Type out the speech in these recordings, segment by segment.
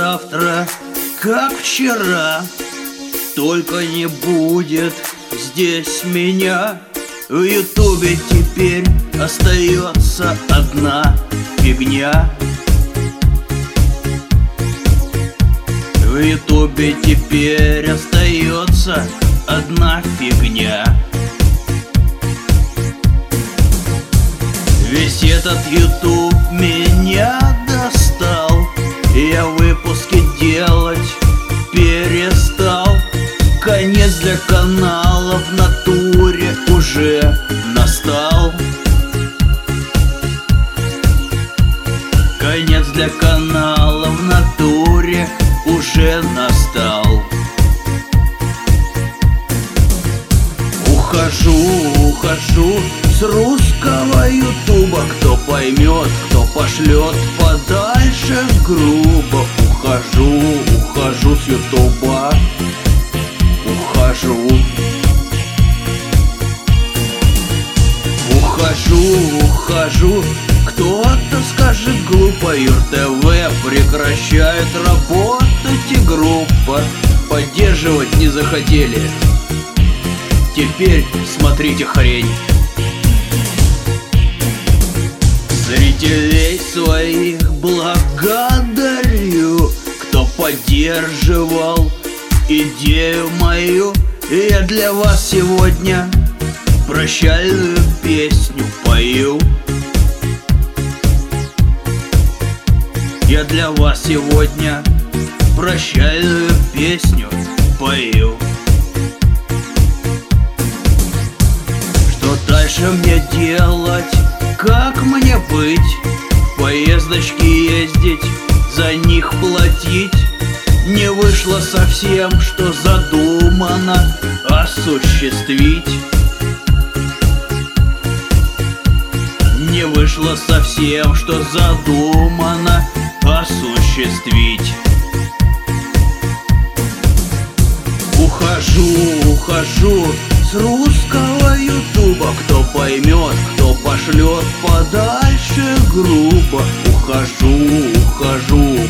завтра, как вчера, только не будет здесь меня. В Ютубе теперь остается одна фигня. В Ютубе теперь остается одна фигня. Весь этот Ютуб меня достал, я выпуски делать перестал. Конец для канала в натуре уже настал. Конец для канала в натуре уже настал. Ухожу с русского Ютуба. Кто поймет, кто пошлет подальше грубо. Ухожу с Ютуба. Ухожу. Кто-то скажет глупо: ЮрТВ прекращает работать, и группа поддерживать не захотели. Теперь смотрите хрень. Зрителей своих благодарю, кто поддерживал идею мою. Я для вас сегодня прощальную песню пою. Я для вас сегодня прощальную песню пою. Что дальше мне делать? Как мне быть? Поездочки ездить, за них платить? Не вышло совсем, что задумано осуществить. Не вышло совсем, что задумано осуществить. Ухожу с русского Ютуба. Кто поймет, кто пошлет подальше грубо. Ухожу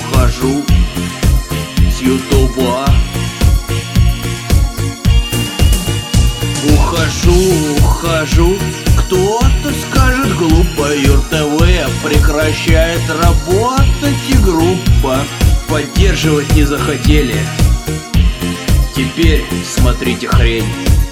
с Ютуба. Ухожу. Кто-то скажет глупо: ЮрТВ прекращает работать, и группа поддерживать не захотели. Теперь смотрите хрень.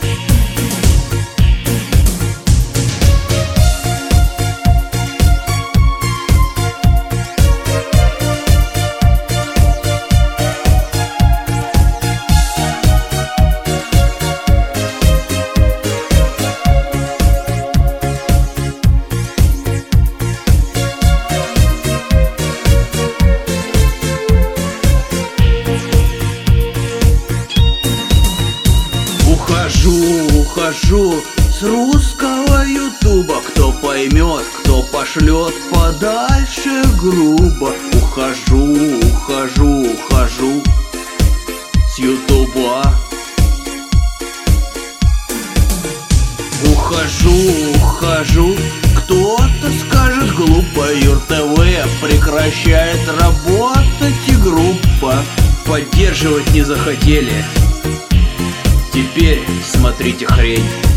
Ухожу с русского Ютуба. Кто поймет, кто пошлет подальше грубо. Ухожу с Ютуба. Ухожу. Кто-то скажет глупо: ЮрТВ прекращает работать, и группа поддерживать не захотели. Теперь смотрите хрень.